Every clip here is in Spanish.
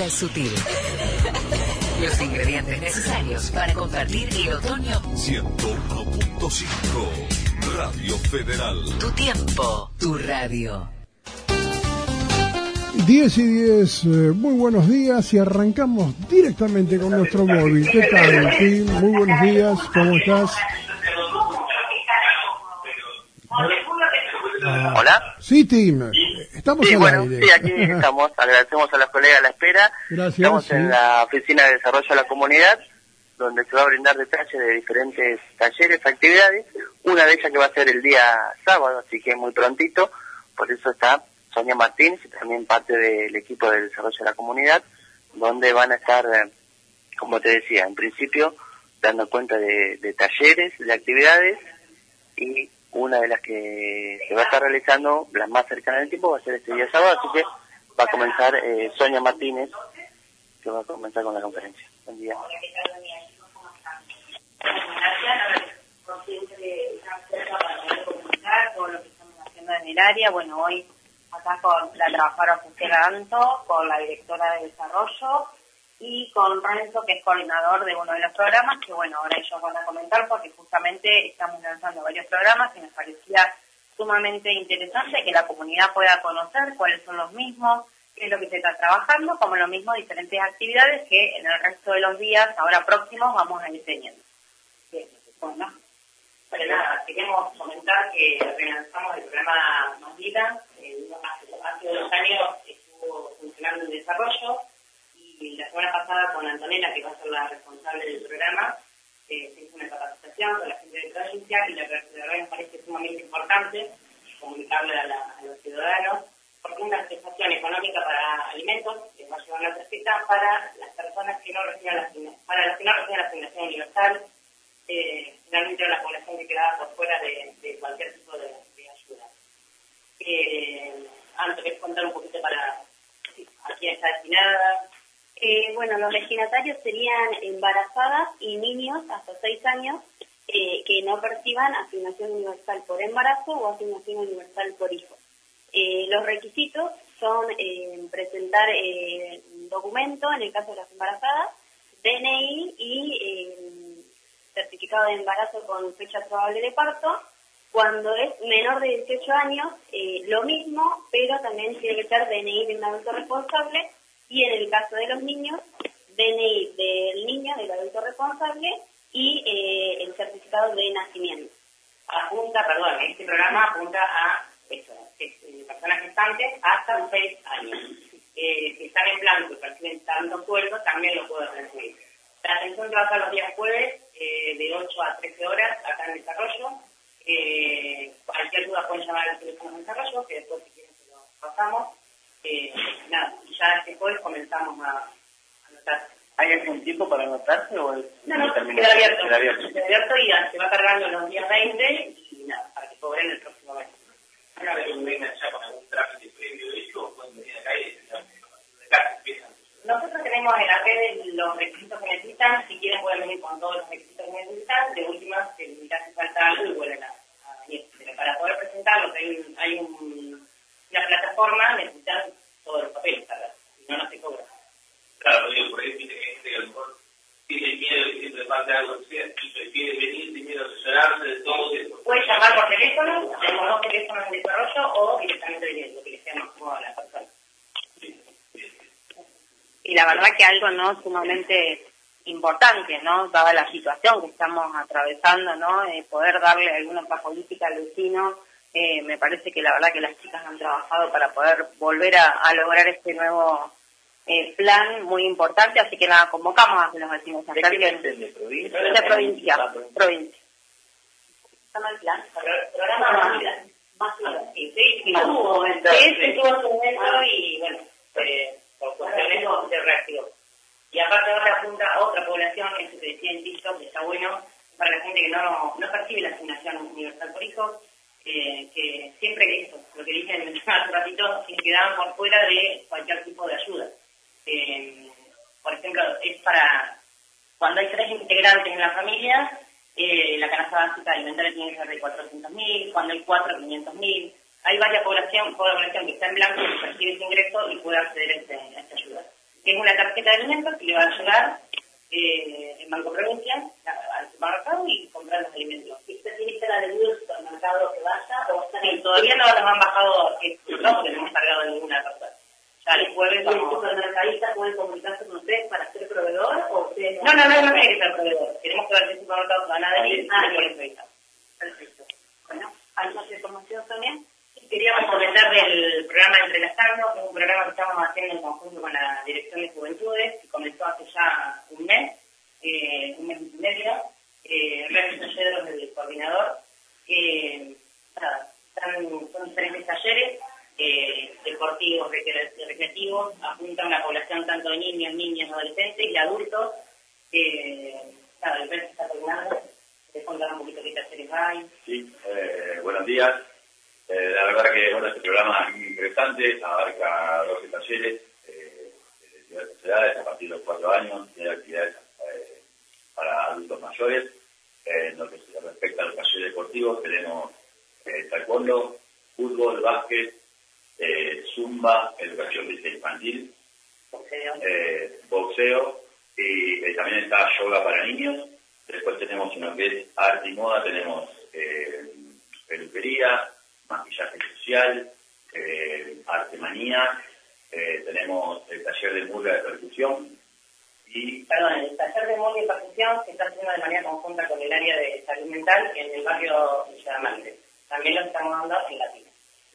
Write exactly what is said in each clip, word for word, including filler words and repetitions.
mezcla es sutil. Los ingredientes necesarios para convertir el otoño. ciento uno punto cinco Radio Federal. Tu tiempo, tu radio. diez y diez, eh, muy buenos días y arrancamos directamente con nuestro móvil. ¿Qué tal, Tim? Muy buenos días, ¿cómo estás? Ah, ¿Hola? Sí, Tim, estamos sí, al bueno, aire. Sí, aquí estamos. Agradecemos a los colegas a la espera. Gracias. Estamos sí. en la Oficina de Desarrollo de la Comunidad, donde se va a brindar detalles de diferentes talleres, actividades. Una de ellas que va a ser el día sábado, así que muy prontito. Por eso está Sonia Martínez y también parte del equipo de Desarrollo de la Comunidad, donde van a estar, eh, como te decía, en principio, dando cuenta de, de talleres, de actividades, y una de las que se va a estar realizando, las más cercanas del tiempo, va a ser este día sábado, así que va a comenzar eh, Sonia Martínez, que va a comenzar con la conferencia. Buen día. Gracias por siempre estar cerca para poder comunicar todo lo que estamos haciendo en el área. Bueno, hoy acá con la trabajadora Fusiela Anto, con la directora de desarrollo y con Renzo, que es coordinador de uno de los programas, que bueno, ahora ellos van a comentar porque justamente estamos lanzando varios programas y nos parecía sumamente interesante que la comunidad pueda conocer cuáles son los mismos, qué es lo que se está trabajando, como lo mismo diferentes actividades que en el resto de los días, ahora próximos, vamos a ir teniendo. Bien, bueno, bueno, nada, queremos comentar que relanzamos el programa Más Vida, eh, hace, hace dos años estuvo funcionando en desarrollo, y la semana pasada con Antonella, que va a ser la responsable del programa, eh, se hizo una capacitación con la gente de provincia y la verdad me parece sumamente importante comunicarle a, la, a los ciudadanos, porque una prestación económica para alimentos que va a llevar la tarjeta para las personas que no reciben la para las que no reciben la asignación universal, eh, finalmente la población que quedaba por fuera de, de cualquier tipo de, de ayuda. Eh, Antes, ¿querés contar un poquito para sí, a quién está destinada? Eh, bueno, los destinatarios serían embarazadas y niños hasta seis años eh, que no perciban asignación universal por embarazo o asignación universal por hijo. Eh, los requisitos son eh, presentar eh, un documento, en el caso de las embarazadas, D N I y eh, certificado de embarazo con fecha probable de parto. Cuando es menor de dieciocho años, eh, lo mismo, pero también tiene que ser D N I de un adulto responsable. Y en el caso de los niños, D N I del niño, del adulto responsable, y eh, el certificado de nacimiento. Apunta, perdón, este programa apunta a eso, es, eh, personas gestantes hasta seis años. Eh, si están en blanco y perciben tanto sueldo, también lo pueden recibir. La atención trabaja los días jueves, eh, de ocho a trece horas, acá en Desarrollo. Eh, cualquier duda pueden llamar al teléfono de Desarrollo, que después si quieren se lo pasamos. Eh, nada, ya este jueves comenzamos a anotar. ¿Hay algún tiempo para anotarse o es No, no, terminado? queda abierto. Queda abierto. Queda abierto y se va cargando los días veinte y nada, para que cobren el próximo mes. Una vez que vengan ya con algún trámite previo de hecho, pueden venir acá y de casa empiezan. Nosotros tenemos en las redes los requisitos que necesitan, si quieren pueden venir con todos los requisitos que necesitan, de última, si les hace falta algo y vuelven a, a venir. Pero para poder presentarlos hay, un, hay un, una plataforma, necesitan todos los papeles, ¿verdad? Si no, no se cobra. Claro, digo, por ahí tiene gente que a lo mejor tiene miedo y siempre falta algo que sea, y prefiere venir, tiene miedo a asesorarse de todo eso. Puede llamar por teléfono, tenemos dos teléfonos de desarrollo, o directamente viniendo, que les sea más cómodo a la persona. Y la verdad que algo no sumamente importante, ¿no? Dada la situación que estamos atravesando, ¿no? Eh, poder darle alguna otra política al vecino, eh, me parece que la verdad que las chicas han trabajado para poder volver a, a lograr este nuevo eh, plan muy importante, así que nada, convocamos a los vecinos a ¿De hacer qué que es de provincia? de provincia, provincia. ¿Está mal plan? Programa más vida. Más vida. Sí, sí, sí, tuvo un momento. Sí, sí, tuvo su momento y bueno, eh, por cuestiones se reactivó. Y aparte ahora apunta a otra población, eso que decía en TikTok, que está bueno, para la gente que no, no percibe la asignación universal por hijos, eh, que siempre que eso, lo que dije hace un ratito, que quedaban por fuera de cualquier tipo de ayuda. Eh, por ejemplo, es para cuando hay tres integrantes en la familia, eh, la canasta básica alimentaria tiene que ser de cuatrocientos mil, cuando hay cuatro, quinientos mil. Hay varias población, población que está en blanco y percibe ese ingreso y puede acceder a, este, a esta ayuda. Es una tarjeta de alimentos que le va a llegar eh, en Banco Provincia al supermercado y comprar los alimentos. ¿Usted tiene que dar el del supermercado que vaya o está Sí, todavía no nos han bajado, eh, no porque no hemos cargado ninguna persona. Ya el jueves ¿Y el vamos. supermercadista puede comunicarse con usted para ser proveedor o usted No, no, no, no tiene que ser proveedor. Queremos que vaya al supermercado van a decir, ah, por entrevista. Perfecto. Bueno, ¿hay más información también? Queríamos comentar del programa Entrelazando, que es un programa que estamos haciendo en conjunto con la Dirección de Juventudes, que comenzó hace ya un mes, eh, un mes y medio. Eh, Redes talleres del coordinador. Eh, nada, están, son tres talleres eh, deportivos, recreativos, apuntan a una población tanto de niños, niñas, adolescentes y adultos. Eh, nada, el resto está terminando. ¿Les contar un poquito qué talleres hay? Sí, eh, buenos días. Eh, la verdad que bueno, este programa es muy interesante, abarca doce talleres eh, de diversas edades, a partir de los cuatro años, y hay actividades eh, para adultos mayores. Eh, en lo que se respecta a los talleres deportivos, tenemos eh, taekwondo, fútbol, básquet, eh, zumba, educación física infantil, Boxeo. eh, boxeo, y eh, también está yoga para niños. Después tenemos en lo que es arte y moda, tenemos eh, peluquería, maquillaje social, eh, artemanía, eh, tenemos el taller de murga de percusión y... Perdón, el taller de murga y percusión se está haciendo de manera conjunta con el área de salud mental en el barrio Villa Amantes. También lo estamos dando en Latina.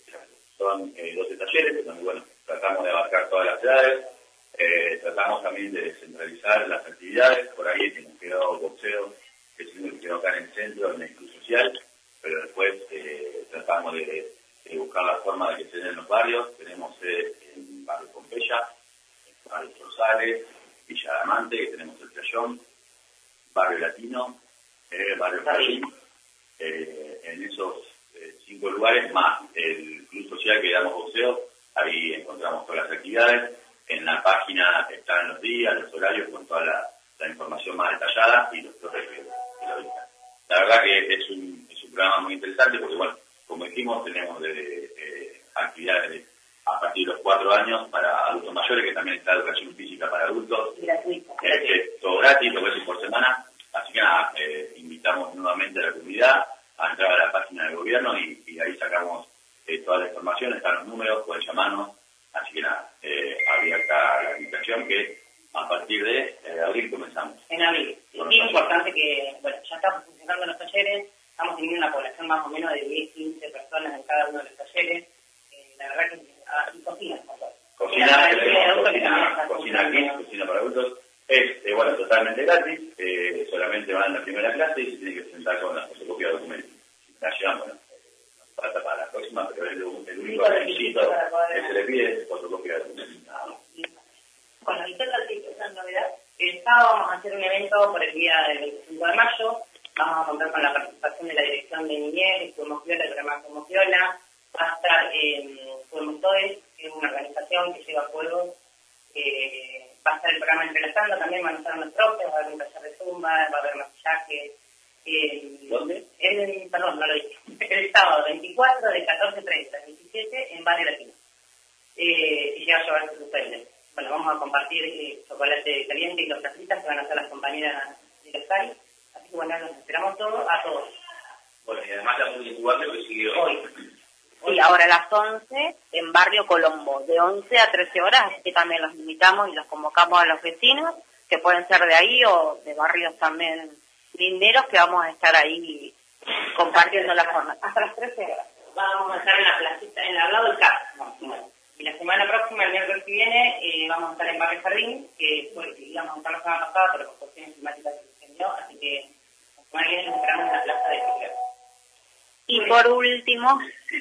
Son eh, doce talleres, donde bueno, tratamos de abarcar todas las edades, eh, tratamos también de descentralizar las actividades, por ahí que nos quedó boxeo, que es uno que quedó acá en el centro, en el club social, pero después eh, tratamos de, de buscar la forma de que se den en los barrios. Tenemos eh, en Barrio Pompeya, en Barrio Rosales, Villa Diamante, que tenemos el Playón, Barrio Latino, eh, Barrio Jardín, eh, en esos eh, cinco lugares, más el club social que damos boxeo, ahí encontramos todas las actividades. En la página están los días, los horarios, con toda la, la información más detallada y los profes que, que lo dictan. La verdad que es un, es un programa muy interesante porque, bueno, como dijimos, tenemos de, eh, actividades de, a partir de los cuatro años para adultos mayores, que también está educación física para adultos. Gratuito. Eh, todo gratis, dos veces por semana. Así que nada, eh, invitamos nuevamente a la comunidad a entrar a la página del gobierno y, y ahí sacamos eh, toda la información, están los números, pueden llamarnos. Así que nada, eh, abierta la invitación que a partir de eh, abril comenzamos. En abril. Y es importante que, bueno, ya estamos funcionando los talleres, estamos teniendo una población más o menos de diez, quince personas en cada uno de los talleres. Eh, la verdad que, ah, y cocina, Cocina, tenemos cocina, cocina aquí, cocina para adultos. Es, eh, bueno, totalmente gratis, eh, solamente van a la primera clase y se tiene que presentar con la fotocopia de documentos. La llevan, bueno, nos falta para la próxima, pero el, el único requisito que se le pide es fotocopia de documentos. Bueno, y toda la novedad, el sábado vamos a hacer un evento por el día del veinticinco de mayo, vamos a contar con la participación de la Dirección de Niñez, Podemos Viola, el programa Podemos Viola, va a estar eh, Podemos Todes, que es una organización que lleva juegos, eh, va a estar el programa Entrelazando, también van a estar los profes, va a haber un taller de zumba, va a haber maquillaje. Eh, ¿Dónde? El, perdón, no lo dije, el sábado veinticuatro de catorce treinta a diecisiete en Barrio Latino. Eh, y ya va a llevar sus ustedes. Bueno, vamos a compartir eh, chocolate caliente y los tacitas que van a hacer las compañeras de los Cari. Así que bueno, los esperamos todos, a todos. Bueno, y además la música cubana que sigue hoy. Hoy. Sí, ahora a las once en Barrio Colombo, de once a trece horas, así que también los invitamos y los convocamos a los vecinos, que pueden ser de ahí o de barrios también linderos, que vamos a estar ahí compartiendo la jornada. Hasta las trece horas. Vamos a estar en la placita, en el lado del C A R. Y la semana próxima, el miércoles que viene, eh, vamos a estar en Barrio Jardín, que fue, íbamos a estar la semana pasada, pero por cuestiones climáticas se extendió, así que la semana que viene nos esperamos en la plaza de Figueroa. Y por último,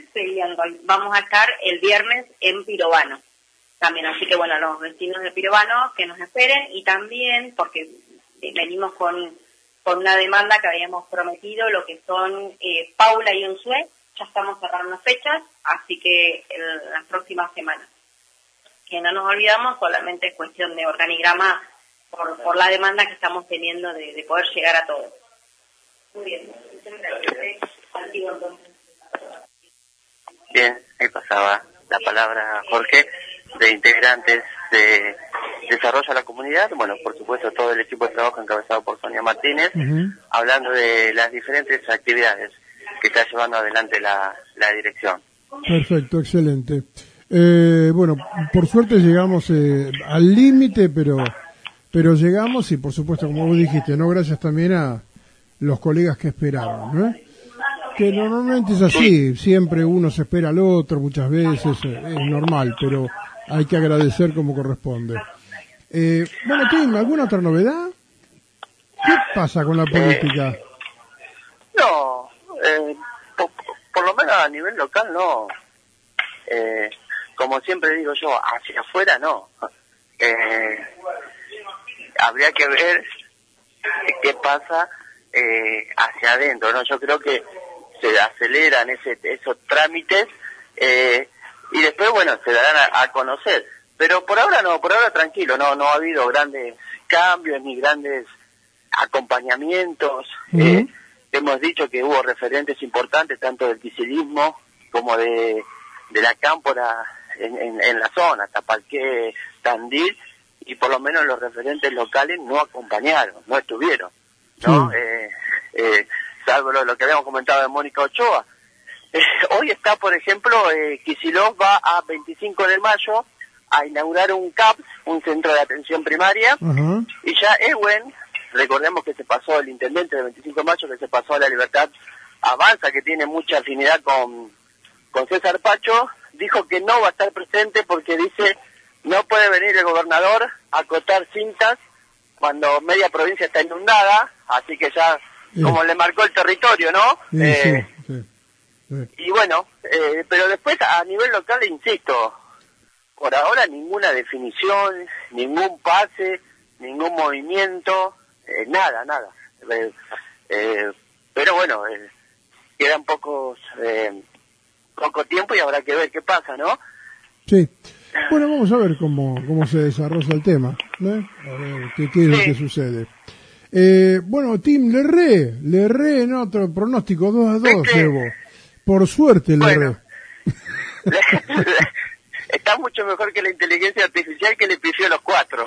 vamos a estar el viernes en Pirobano. También, así que bueno, los vecinos de Pirobano que nos esperen, y también, porque venimos con, con una demanda que habíamos prometido, lo que son eh, Paula y Unzué, ya estamos cerrando las fechas, así que en las próximas semanas. Que no nos olvidamos, solamente es cuestión de organigrama por, por la demanda que estamos teniendo de, de poder llegar a todos. Muy bien, muchas gracias. Antiguo, entonces. Bien, ahí pasaba la palabra Jorge, de integrantes de desarrolla la comunidad, bueno, por supuesto todo el equipo de trabajo encabezado por Sonia Martínez, uh-huh. hablando de las diferentes actividades que está llevando adelante la, la dirección. Perfecto, excelente. Eh, bueno, por suerte llegamos eh, al límite, pero pero llegamos y por supuesto, como vos dijiste, no gracias también a los colegas que esperaron, ¿no? Que normalmente es así, siempre uno se espera al otro, muchas veces eh, es normal, pero hay que agradecer como corresponde. Eh, bueno, Tim, ¿alguna otra novedad? ¿Qué pasa con la política? Eh, no, eh, por, por lo menos a nivel local no. Eh, como siempre digo yo, hacia afuera no. Eh, habría que ver qué pasa eh, hacia adentro, ¿no? Yo creo que se aceleran ese, esos trámites eh, y después, bueno, se darán a, a conocer. Pero por ahora no, por ahora tranquilo, no no ha habido grandes cambios ni grandes acompañamientos. Uh-huh. Eh, hemos dicho que hubo referentes importantes tanto del kicillismo como de, de la cámpora en, en, en la zona, Tapalqué, Tandil, y por lo menos los referentes locales no acompañaron, no estuvieron, ¿no? Sí. Eh, eh, salvo lo, lo que habíamos comentado de Mónica Ochoa. Eh, hoy está, por ejemplo, eh, Kicillof va a veinticinco de mayo a inaugurar un C A P S, un centro de atención primaria, uh-huh. y ya Ewen, recordemos que se pasó el intendente de veinticinco de mayo, que se pasó a La Libertad Avanza, que tiene mucha afinidad con, con César Pacho, dijo que no va a estar presente porque dice no puede venir el gobernador a cortar cintas cuando media provincia está inundada, así que ya sí. como le marcó el territorio, ¿no? Sí, eh, sí, sí, sí. Y bueno, eh, pero después a nivel local, insisto, por ahora ninguna definición, ningún pase, ningún movimiento, eh, nada, nada. Eh, eh, pero bueno, eh, quedan pocos, eh, poco tiempo y habrá que ver qué pasa, ¿no? Sí. Bueno, vamos a ver cómo cómo se desarrolla el tema, ¿no? A ver qué, qué es sí. lo que sucede. Eh, bueno, Tim, le erré, le erré en otro pronóstico, dos a dos, llevo. Por suerte le bueno. erré. Está mucho mejor que la inteligencia artificial que le pifió los cuatro.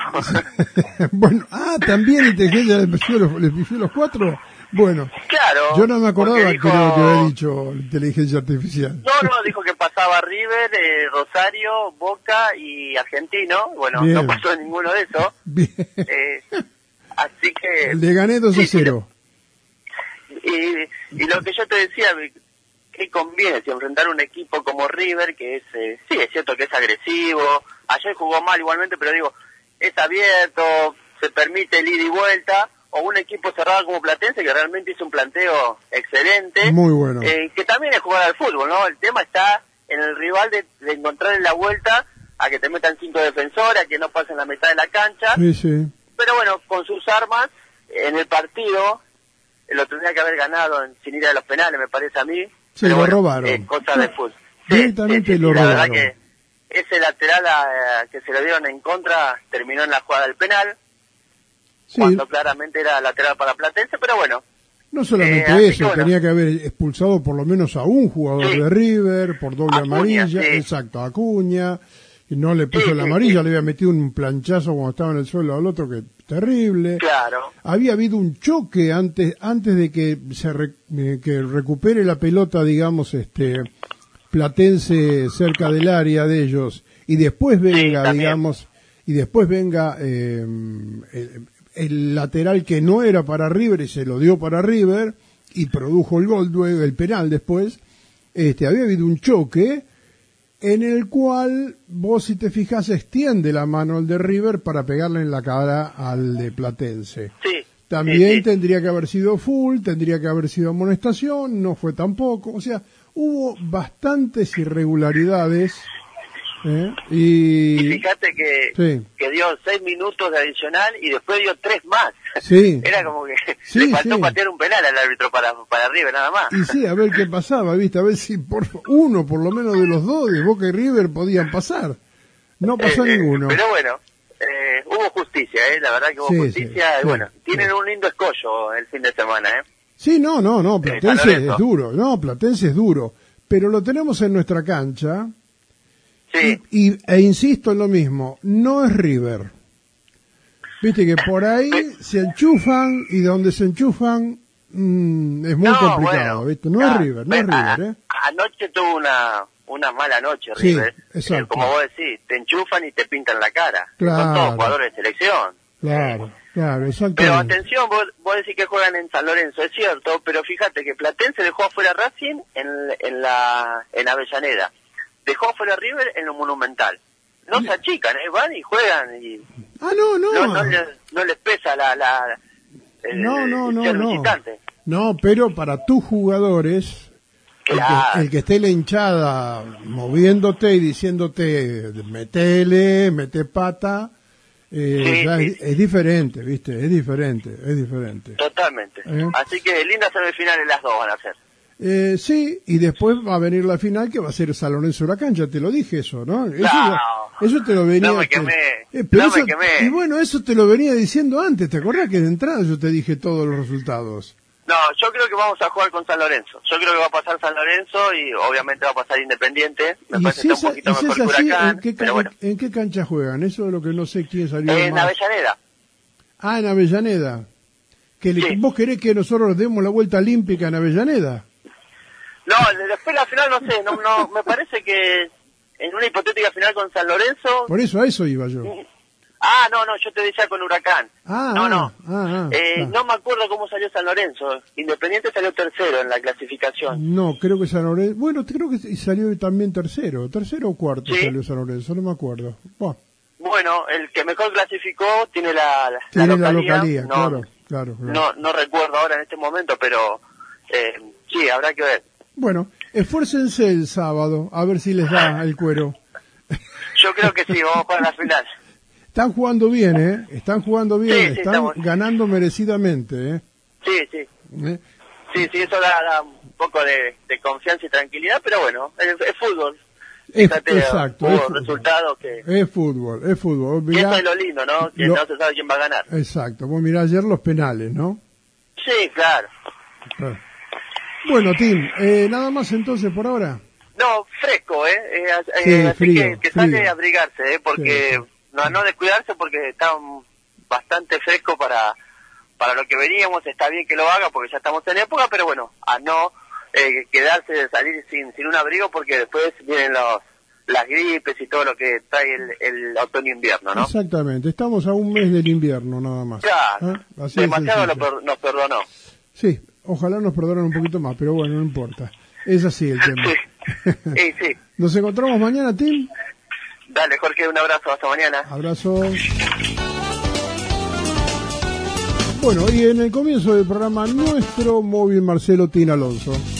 Bueno, ah, también la inteligencia le pifió los, le pifió los cuatro. Bueno, claro, yo no me acordaba dijo, que lo que había dicho la inteligencia artificial. No, no, dijo que pasaba River, eh, Rosario, Boca y Argentino. Bueno, bien. No pasó ninguno de esos. Bien. Eh, así que... Le gané dos a cero. Y, y lo que yo te decía, ¿qué conviene si enfrentar un equipo como River, que es, eh, sí, es cierto que es agresivo, ayer jugó mal igualmente, pero digo, es abierto, se permite el ida y vuelta, o un equipo cerrado como Platense, que realmente hizo un planteo excelente. Muy bueno. Eh, que también es jugar al fútbol, ¿no? El tema está en el rival de, de encontrar en la vuelta a que te metan cinco defensores, a que no pasen la mitad de la cancha. Sí, sí. Pero bueno, con sus armas, en el partido, lo tendría que haber ganado en, sin ir a los penales, me parece a mí. Sí, pero lo bueno, robaron. Eh, cosa de fútbol. Sí, directamente sí, sí, lo la robaron. verdad que ese lateral a, que se lo dieron en contra terminó en la jugada del penal. Sí. Cuando claramente era lateral para Platense, pero bueno. No solamente eh, eso, que bueno. tenía que haber expulsado por lo menos a un jugador sí. de River por doble Acuña, amarilla, sí. exacto, Acuña, y no le puso sí, la amarilla, sí. le había metido un planchazo cuando estaba en el suelo al otro, que terrible. Claro. Había habido un choque antes antes de que se re, eh, que recupere la pelota, digamos, este Platense cerca del área de ellos, y después venga, sí, digamos, y después venga eh, el, el lateral que no era para River y se lo dio para River y produjo el gol, el penal después. Este, había habido un choque en el cual vos, si te fijas, extiende la mano al de River para pegarle en la cara al de Platense. Sí. También sí, sí. tendría que haber sido full, tendría que haber sido amonestación, no fue tampoco. O sea, hubo bastantes irregularidades. ¿Eh? Y... y fíjate que, sí. que dio seis minutos de adicional y después dio tres más. Sí. Era como que sí, le faltó sí. patear un penal al árbitro para, para River nada más. Y sí, a ver qué pasaba, ¿viste? A ver si por uno, por lo menos de los dos, de Boca y River, podían pasar. No pasó eh, ninguno. Pero bueno, eh, hubo justicia, ¿eh? La verdad que hubo sí, justicia. Sí, y bueno, sí, tienen sí. un lindo escollo el fin de semana, ¿eh? Sí, no, no, no, Platense es duro. No, Platense es duro. Pero lo tenemos en nuestra cancha. Sí. Y, y, e insisto en lo mismo, no es River, Viste que por ahí se enchufan y donde se enchufan mmm, es muy no, complicado, bueno, ¿viste? No ah, es River, no es River, ¿eh? Anoche tuvo una una mala noche Sí, River. exacto. Eh, como vos decís, te enchufan y te pintan la cara. Claro. Son todos jugadores de selección. Claro, claro, exactamente. Pero atención, vos, vos decís que juegan en San Lorenzo, es cierto, pero fíjate que Platense dejó afuera Racing en, en la en Avellaneda. Dejó afuera River en lo Monumental. No se achican, ¿eh? Van y juegan y... Ah, no, no. No, no, les, no les pesa la... la el, no, no, no, ser no. visitante. No, pero para tus jugadores, Claro. el, que, el que esté la hinchada moviéndote y diciéndote, metele, mete pata, eh, Sí, ya sí. Es, es diferente, ¿viste? Es diferente, es diferente. Totalmente. ¿Eh? Así que lindas semifinales las dos van a ser. Eh, sí, y después va a venir la final que va a ser San Lorenzo Huracán, ya te lo dije eso, ¿no? Eso, No. eso te lo venía... No me te- quemé, eh, pero no me eso- quemé. Y bueno, eso te lo venía diciendo antes, ¿te acordás que de entrada yo te dije todos los resultados? No, yo creo que vamos a jugar con San Lorenzo. Yo creo que va a pasar San Lorenzo y obviamente va a pasar Independiente. Me Y parece si que es, está un poquito y si mejor es que así, Huracán, ¿en qué, pero ca- bueno. ¿en qué cancha juegan? Eso es lo que no sé quién salió En más. Avellaneda. Ah, en Avellaneda. Que le- Sí. ¿Vos querés que nosotros demos la vuelta olímpica en Avellaneda? No, después la final no sé, no, no, me parece que en una hipotética final con San Lorenzo... Por eso a eso iba yo. Ah, no, no, yo te decía con Huracán. Ah, no, ah, no. ah, ah, Eh, ah. no me acuerdo cómo salió San Lorenzo. Independiente salió tercero en la clasificación. No, creo que San Lorenzo... Bueno, creo que salió también tercero. ¿Tercero o cuarto Sí. salió San Lorenzo? No me acuerdo. Buah, Bueno, el que mejor clasificó tiene la, la, tiene la localía. localía, no, claro, claro, claro. No, no recuerdo ahora en este momento, pero eh, sí, habrá que ver. Bueno, esfuércense el sábado, a ver si les da el cuero. Yo creo que sí, vamos a jugar la final. Están jugando bien, ¿eh? Están jugando bien, Sí, sí, están estamos- ganando merecidamente, ¿eh? Sí, sí. ¿Eh? Sí, sí, eso da, da un poco de, de confianza y tranquilidad, pero bueno, es, es fútbol. Es- Fíjate, exacto, hubo es fútbol. resultados que... Es fútbol, es fútbol. Y Mirá- eso es lo lindo, ¿no? Que lo- no se sabe quién va a ganar. Exacto, vos mirá ayer los penales, ¿no? Sí, claro. Claro. Bueno, Tim, eh, nada más entonces por ahora. No, fresco, ¿eh? Eh, eh, Sí, así frío, que, que sale frío. a abrigarse, ¿eh? Porque Sí, sí. no no descuidarse porque está um, bastante fresco para para lo que veníamos. Está bien que lo haga porque ya estamos en época, pero bueno, a no eh, quedarse de salir sin sin un abrigo porque después vienen los las gripes y todo lo que trae el, el otoño-invierno, ¿no? Exactamente, estamos a un mes del invierno nada más. Claro, ¿Eh? Así de demasiado lo sencillo. per- nos perdonó. Sí, ojalá nos perdonen un poquito más, pero bueno, no importa. Es así el tema. Sí, sí. Nos encontramos mañana, Tim. Dale, Jorge, un abrazo, hasta mañana. Abrazo. Bueno, y en el comienzo del programa, nuestro móvil Marcelo Tin Alonso.